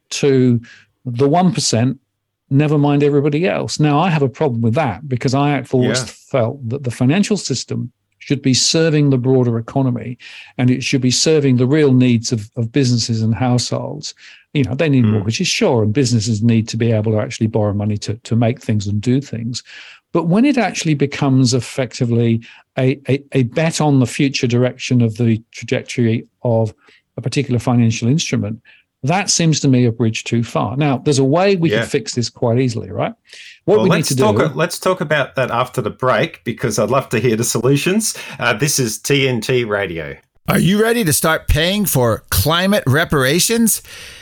to the one percent. Never mind everybody else. Now, I have a problem with that because I have always yeah. felt that the financial system should be serving the broader economy, and it should be serving the real needs of, of businesses and households. You know, they need mm. mortgages, sure, and businesses need to be able to actually borrow money to, to make things and do things. But when it actually becomes effectively a, a, a bet on the future direction of the trajectory of a particular financial instrument, that seems to me a bridge too far. Now, there's a way we yeah. can fix this quite easily, right? What well, we let's need to talk, do... Let's talk about that after the break, because I'd love to hear the solutions. Uh, this is T N T Radio. Are you ready to start paying for climate reparations?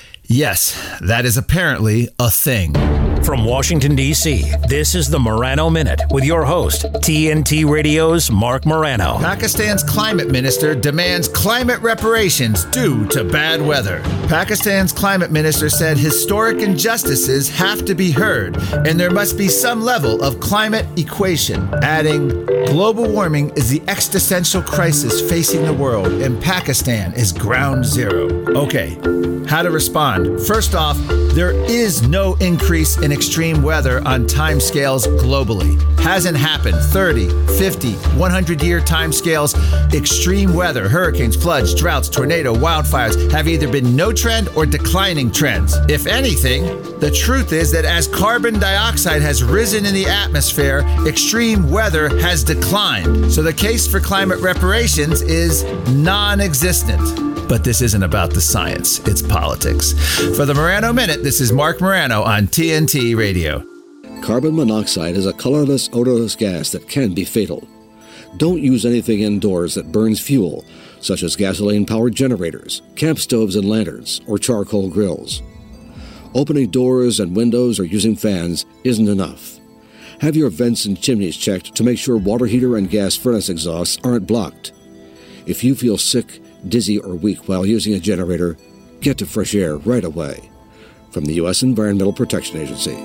Yes, that is apparently a thing. From Washington, D C, this is the Morano Minute with your host, T N T Radio's Marc Morano. Pakistan's climate minister demands climate reparations due to bad weather. Pakistan's climate minister said historic injustices have to be heard, and there must be some level of climate equation, adding, global warming is the existential crisis facing the world, and Pakistan is ground zero. Okay, how to respond? First off, there is no increase in extreme weather on timescales globally. Hasn't happened. thirty, fifty, one hundred year timescales. Extreme weather, hurricanes, floods, droughts, tornado, wildfires have either been no trend or declining trends. If anything, the truth is that as carbon dioxide has risen in the atmosphere, extreme weather has declined. So the case for climate reparations is non-existent. But this isn't about the science, it's politics. For the Morano Minute, this is Marc Morano on T N T Radio. Carbon monoxide is a colorless, odorless gas that can be fatal. Don't use anything indoors that burns fuel, such as gasoline-powered generators, camp stoves and lanterns, or charcoal grills. Opening doors and windows or using fans isn't enough. Have your vents and chimneys checked to make sure water heater and gas furnace exhausts aren't blocked. If you feel sick, dizzy, or weak while using a generator, get to fresh air right away. From the U S Environmental Protection Agency.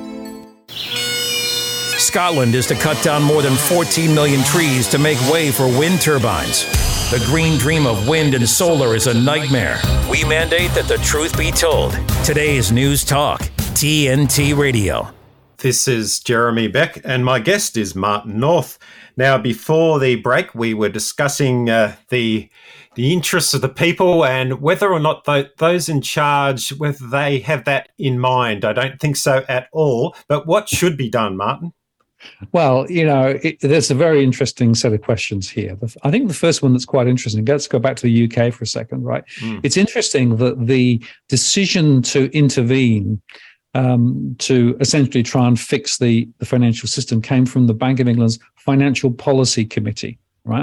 Scotland is to cut down more than fourteen million trees to make way for wind turbines. The green dream of wind and solar is a nightmare. We mandate that the truth be told. Today's News Talk, T N T Radio. This is Jeremy Beck, and my guest is Martin North. Now, before the break, we were discussing uh, the the interests of the people and whether or not th- those in charge, whether they have that in mind. I don't think so at all. But what should be done, Martin? Well, you know, it, there's a very interesting set of questions here. I think the first one that's quite interesting, let's go back to the U K for a second, right? Mm. It's interesting that the decision to intervene um, to essentially try and fix the, the financial system came from the Bank of England's Financial Policy Committee, right?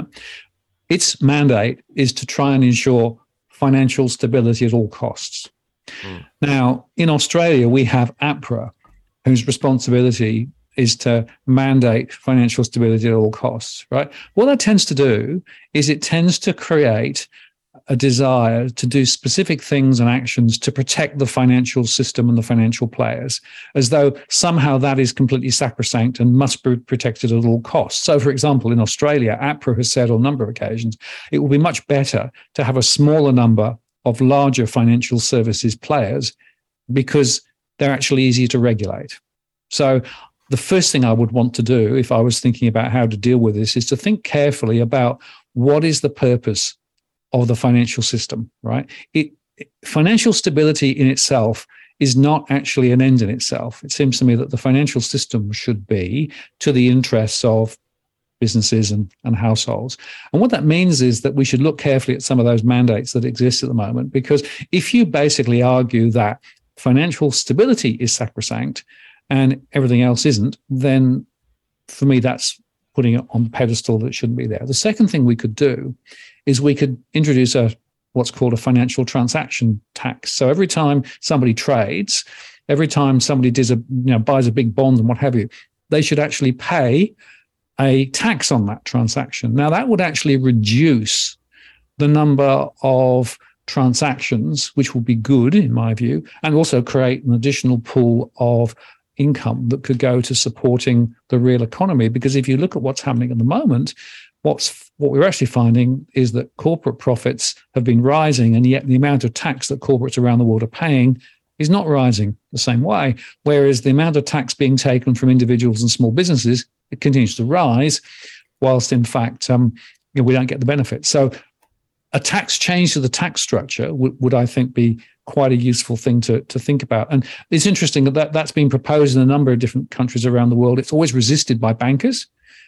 Its mandate is to try and ensure financial stability at all costs. Mm. Now, in Australia, we have APRA, whose responsibility is to mandate financial stability at all costs, right? What that tends to do is it tends to create a desire to do specific things and actions to protect the financial system and the financial players, as though somehow that is completely sacrosanct and must be protected at all costs. So, for example, in Australia, APRA has said on a number of occasions, it will be much better to have a smaller number of larger financial services players because they're actually easier to regulate. So the first thing I would want to do if I was thinking about how to deal with this is to think carefully about what is the purpose of the financial system, right? It, financial stability in itself is not actually an end in itself. It seems to me that the financial system should be to the interests of businesses and, and households. And what that means is that we should look carefully at some of those mandates that exist at the moment, because if you basically argue that financial stability is sacrosanct and everything else isn't, then for me, that's putting it on the pedestal that shouldn't be there. The second thing we could do is we could introduce a what's called a financial transaction tax. So every time somebody trades, every time somebody does a, you know, buys a big bond and what have you, they should actually pay a tax on that transaction. Now, that would actually reduce the number of transactions, which would be good in my view, and also create an additional pool of income that could go to supporting the real economy. Because if you look at what's happening at the moment, what's what we're actually finding is that corporate profits have been rising, and yet the amount of tax that corporates around the world are paying is not rising the same way. Whereas the amount of tax being taken from individuals and small businesses, it continues to rise, whilst in fact um, you know, we don't get the benefit. So a tax change to the tax structure would, would I think, be quite a useful thing to, to think about. And it's interesting that, that that's been proposed in a number of different countries around the world. It's always resisted by bankers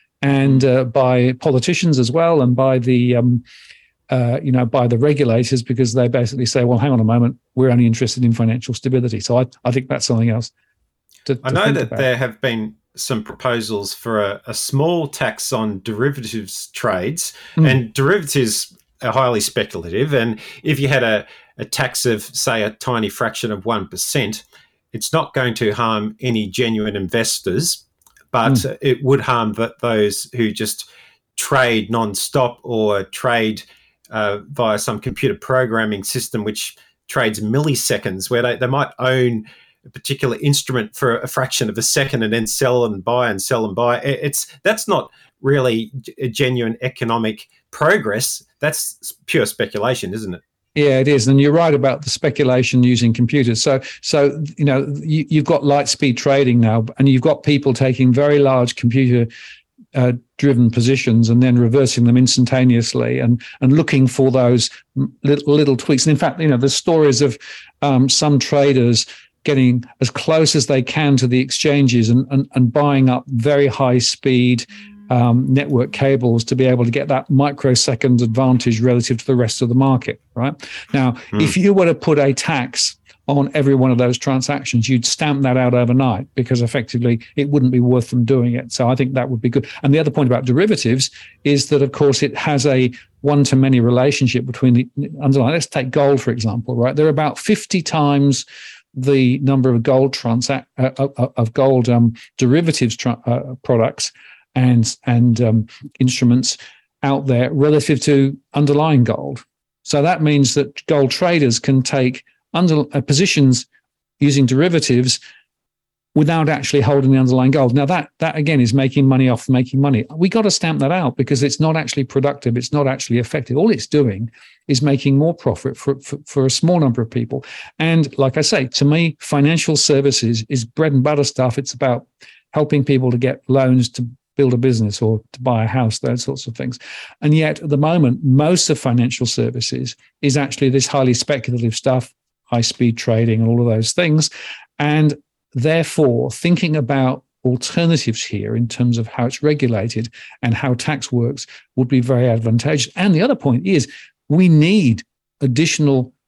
and uh, by politicians as well, and by the um, uh, you know by the regulators, because they basically say, well, hang on a moment, we're only interested in financial stability. So I, I think that's something else to, to I know think that about. there have been some proposals for a, a small tax on derivatives trades, Mm. and derivatives are highly speculative. And if you had a, a tax of, say, a tiny fraction of one percent, it's not going to harm any genuine investors, but mm. it would harm th- those who just trade non-stop or trade uh, via some computer programming system which trades milliseconds, where they, they might own a particular instrument for a fraction of a second and then sell and buy and sell and buy. It's that's not really a genuine economic progress. That's pure speculation, isn't it? Yeah, it is. And you're right about the speculation using computers. So, so you know, you, you've got light speed trading now, and you've got people taking very large computer uh, driven positions and then reversing them instantaneously and, and looking for those little, little tweaks. And in fact, you know, there's stories of um, some traders getting as close as they can to the exchanges and, and, and buying up very high speed um, network cables to be able to get that microsecond advantage relative to the rest of the market, right? Now, mm. if you were to put a tax on every one of those transactions, you'd stamp that out overnight, because effectively it wouldn't be worth them doing it. So I think that would be good. And the other point about derivatives is that, of course, it has a one-to-many relationship between the underlying. Let's take gold, for example, right? There are about fifty times the number of gold transact uh, of gold um, derivatives tra- uh, products and and um, instruments out there relative to underlying gold. So that means that gold traders can take under uh, positions using derivatives without actually holding the underlying gold. Now that that again is making money off making money. We got to stamp that out, because it's not actually productive. It's not actually effective. All it's doing is making more profit for, for, for a small number of people. And like I say, to me, financial services is bread and butter stuff. It's about helping people to get loans to build a business or to buy a house, those sorts of things. And yet at the moment, most of financial services is actually this highly speculative stuff, high-speed trading and all of those things. And therefore, thinking about alternatives here in terms of how it's regulated and how tax works would be very advantageous. And the other point is we need additional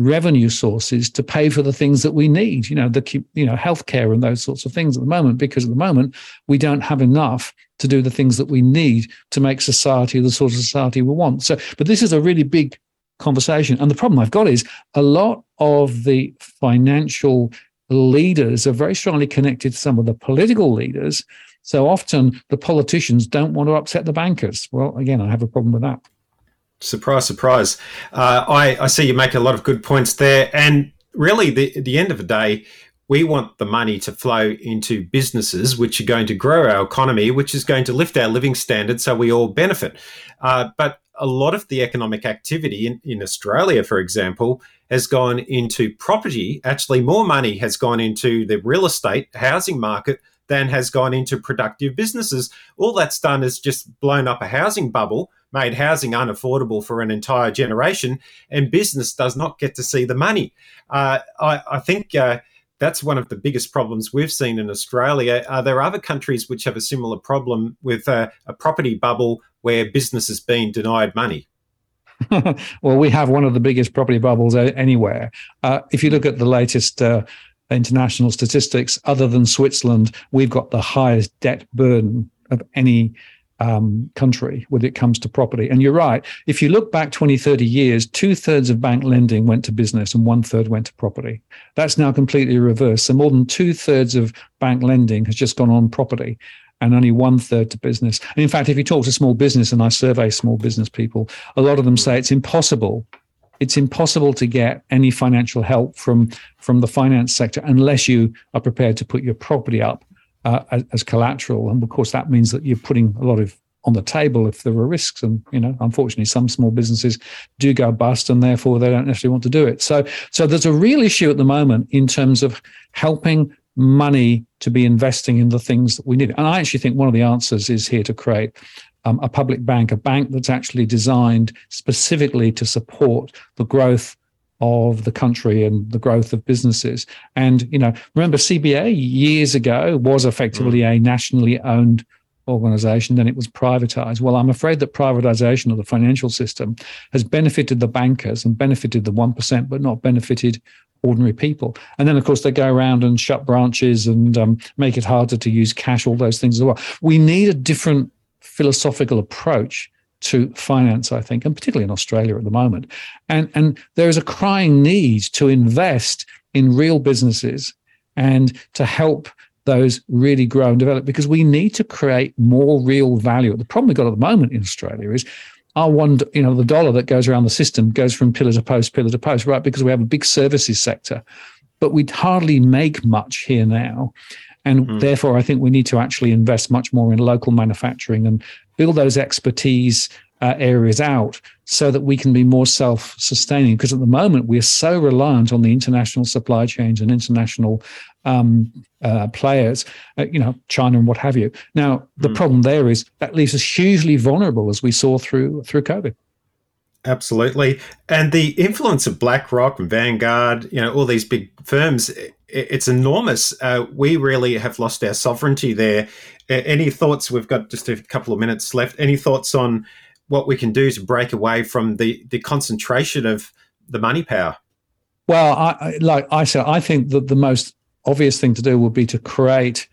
revenue sources to pay for the things that we need, you know, the you know healthcare and those sorts of things at the moment, because at the moment we don't have enough to do the things that we need to make society the sort of society we want. So, but this is a really big conversation. And the problem I've got is a lot of the financial leaders are very strongly connected to some of the political leaders. So often the politicians don't want to upset the bankers. Well, again, I have a problem with that. Surprise, surprise. Uh, I, I see you make a lot of good points there. And really, the, at the end of the day, we want the money to flow into businesses which are going to grow our economy, which is going to lift our living standards so we all benefit. Uh, but a lot of the economic activity in, in Australia, for example, has gone into property. Actually, more money has gone into the real estate housing market than has gone into productive businesses. All that's done is just blown up a housing bubble, made housing unaffordable for an entire generation, and business does not get to see the money. Uh, I, I think uh, that's one of the biggest problems we've seen in Australia. Uh, there are other countries which have a similar problem with uh, a property bubble where business is being denied money. Well, we have one of the biggest property bubbles anywhere. Uh, if you look at the latest uh, international statistics, other than Switzerland, we've got the highest debt burden of any um, country when it comes to property. And you're right. If you look back twenty, thirty years, two thirds of bank lending went to business and one third went to property. That's now completely reversed. So more than two thirds of bank lending has just gone on property, and only one third to business. And in fact, if you talk to small business, and I survey small business people, a lot of them say it's impossible. It's impossible to get any financial help from, from the finance sector unless you are prepared to put your property up uh, as, as collateral. And of course, that means that you're putting a lot of on the table if there are risks. And, you know, unfortunately, some small businesses do go bust and therefore they don't necessarily want to do it. So, so there's a real issue at the moment in terms of helping money to be investing in the things that we need. And I actually think one of the answers is here to create um, a public bank, a bank that's actually designed specifically to support the growth of the country and the growth of businesses. And, you know, remember C B A years ago was effectively mm. a nationally owned organization, then it was privatized. Well, I'm afraid that privatization of the financial system has benefited the bankers and benefited the one percent, but not benefited ordinary people. And then, of course, they go around and shut branches and um, make it harder to use cash, all those things as well. We need a different philosophical approach to finance, I think, and particularly in Australia at the moment. And, and there is a crying need to invest in real businesses and to help those really grow and develop, because we need to create more real value. The problem we've got at the moment in Australia is our one, you know, the dollar that goes around the system goes from pillar to post, pillar to post, right? Because we have a big services sector, but we hardly make much here now. And mm. therefore, I think we need to actually invest much more in local manufacturing and build those expertise uh, areas out so that we can be more self-sustaining. Because at the moment, we're so reliant on the international supply chains and international um, uh, players, uh, you know, China and what have you. Now, the mm. problem there is that leaves us hugely vulnerable, as we saw through through COVID. Absolutely. And the influence of BlackRock and Vanguard, you know, all these big firms, it's enormous. Uh, we really have lost our sovereignty there. Any thoughts? We've got just a couple of minutes left. Any thoughts on what we can do to break away from the, the concentration of the money power? Well, I, like I said, I think that the most obvious thing to do would be to create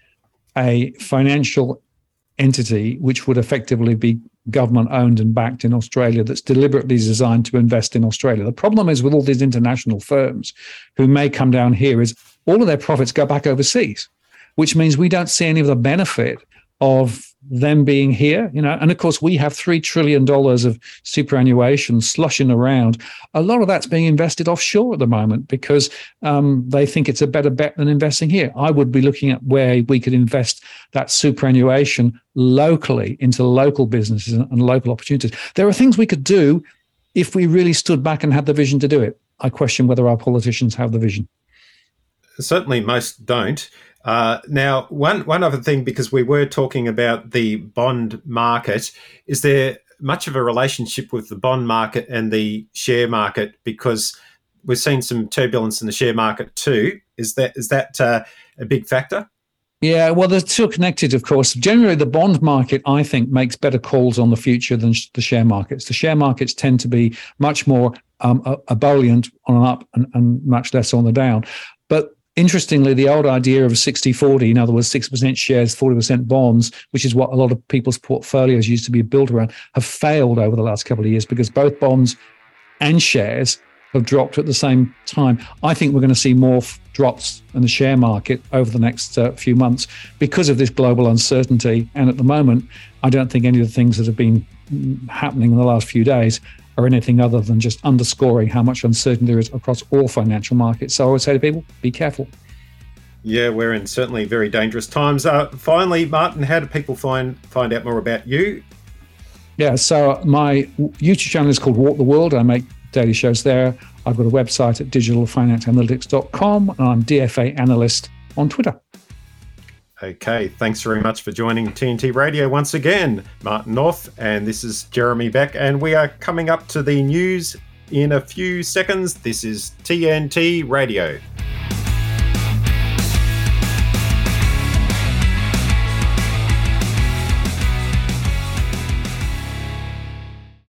a financial entity which would effectively be government owned and backed in Australia, that's deliberately designed to invest in Australia. The problem is with all these international firms who may come down here is all of their profits go back overseas, which means we don't see any of the benefit of them being here, you know. And of course, we have three trillion dollars of superannuation slushing around. A lot of that's being invested offshore at the moment because um, they think it's a better bet than investing here. I would be looking at where we could invest that superannuation locally into local businesses and, and local opportunities. There are things we could do if we really stood back and had the vision to do it. I question whether our politicians have the vision. Certainly most don't. Uh, now, one one other thing, because we were talking about the bond market, is there much of a relationship with the bond market and the share market? Because we've seen some turbulence in the share market too. Is that is that uh, a big factor? Yeah, well, they're still connected, of course. Generally, the bond market, I think, makes better calls on the future than sh- the share markets. The share markets tend to be much more um, ebullient on an up and, and much less on the down. But interestingly, the old idea of sixty forty, in other words, sixty percent shares, forty percent bonds, which is what a lot of people's portfolios used to be built around, have failed over the last couple of years because both bonds and shares have dropped at the same time. I think we're going to see more f- drops in the share market over the next uh, few months because of this global uncertainty. And at the moment, I don't think any of the things that have been happening in the last few days are anything other than just underscoring how much uncertainty there is across all financial markets. So I would say to people, be careful. Yeah, we're in certainly very dangerous times. Uh, finally, Martin, how do people find find out more about you? Yeah, so my YouTube channel is called Walk the World. I make daily shows there. I've got a website at digital finance analytics dot com, and I'm D F A Analyst on Twitter. Okay, thanks very much for joining T N T Radio once again, Martin North, and this is Jeremy Beck, and we are coming up to the news in a few seconds. This is T N T Radio.